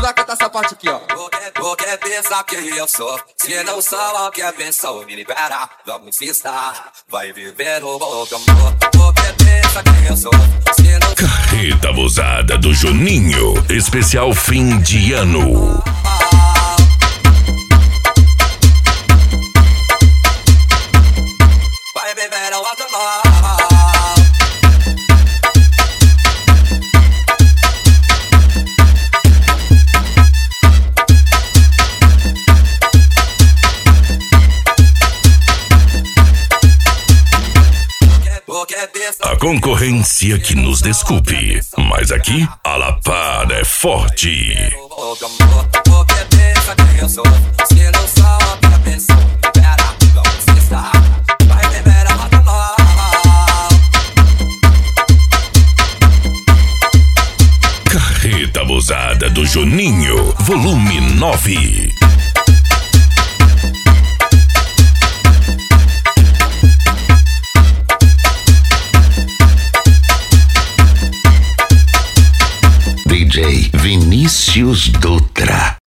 vai cantar essa parte aqui, ó. Tu quer pensar quem eu sou? Se não só quer pensar, me libera. Vamos insistar, vai viver o louco amor. Tu quer pensar quem eu sou? Se não... Carreta Abusada do Juninho, especial fim de ano. Vai viver o louco amor. A concorrência que nos desculpe, mas aqui a lapada é forte. Carreta Abusada do Juninho, volume 9. DJ Vinícius Dutra.